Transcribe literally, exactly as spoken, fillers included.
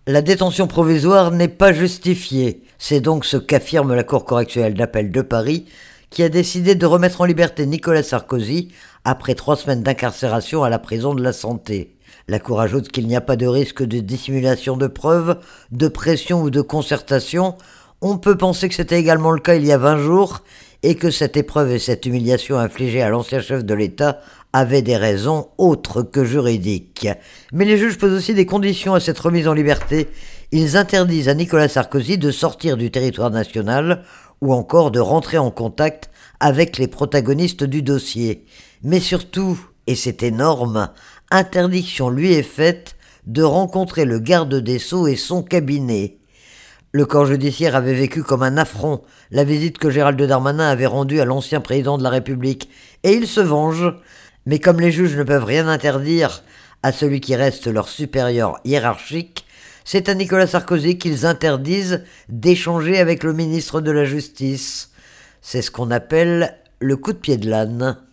La détention provisoire n'est pas justifiée. C'est donc ce qu'affirme la Cour correctionnelle d'appel de Paris, qui a décidé de remettre en liberté Nicolas Sarkozy après trois semaines d'incarcération à la prison de la Santé. La Cour ajoute qu'il n'y a pas de risque de dissimulation de preuves, de pression ou de concertation. On peut penser que c'était également le cas il y a vingt jours et que cette épreuve et cette humiliation infligée à l'ancien chef de l'État avaient des raisons autres que juridiques. Mais les juges posent aussi des conditions à cette remise en liberté. Ils interdisent à Nicolas Sarkozy de sortir du territoire national ou encore de rentrer en contact avec les protagonistes du dossier. Mais surtout, et c'est énorme, interdiction lui est faite de rencontrer le garde des Sceaux et son cabinet. Le corps judiciaire avait vécu comme un affront la visite que Gérald Darmanin avait rendue à l'ancien président de la République, et il se venge. Mais comme les juges ne peuvent rien interdire à celui qui reste leur supérieur hiérarchique, c'est à Nicolas Sarkozy qu'ils interdisent d'échanger avec le ministre de la Justice. C'est ce qu'on appelle le coup de pied de l'âne.